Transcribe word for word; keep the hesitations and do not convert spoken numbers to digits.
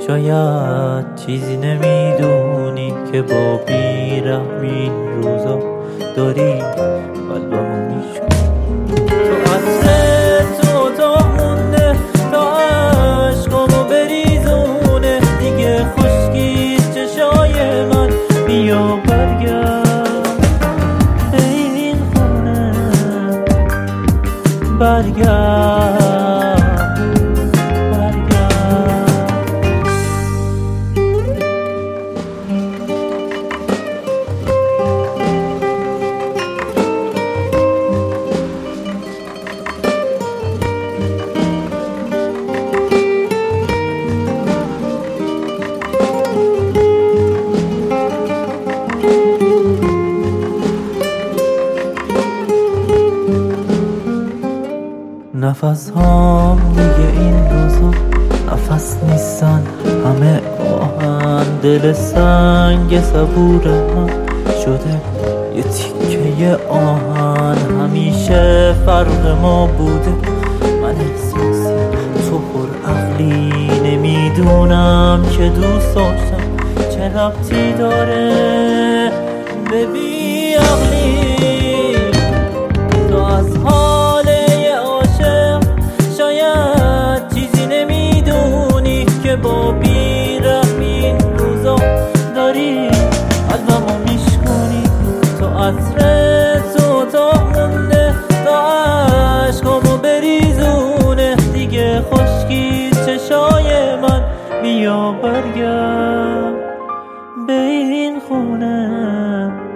شاید چیزی نمیدونی که با بیرحمی روزا داری قلبمو میشکنی. تو عطر تو اتاق مونده تا عشقامو بریزونه، دیگه خشکی چشای من بیا برگرد به این خونه، برگرد. نفس هام دیگه این روزا نفس نیستن، همه آهن. دل سنگ صبور من شده یه تیکه آهن. همیشه فرق ما بوده من احساسی تو پر عقلی، نمیدونم که دوست داشتم چه ربطی داره به بی عقلی. تو از حال با بیرحمی روزا داری قلبمو میشکنی. تو عطر تو اتاق مونده تا عشقامو بریزونه، دیگه خشکی چشای من بیا برگرد به این خونه.